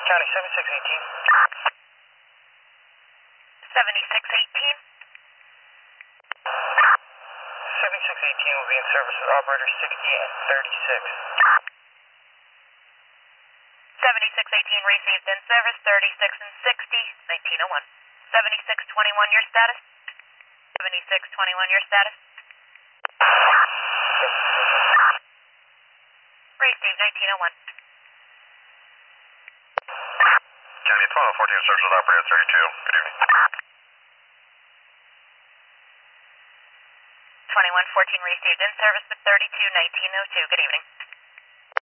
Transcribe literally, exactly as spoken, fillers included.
County seventy-six eighteen. seventy-six eighteen. seventy-six eighteen will be in service with operator sixty and thirty-six. seventy-six eighteen received in service, thirty-six and sixty, nineteen oh one. seventy-six twenty-one, your status? seventy-six twenty-one, your status? Received, nineteen oh one. County twelve fourteen, service with operator thirty-two. Good evening. twenty-one fourteen received in service with thirty-two, nineteen oh two. Good evening.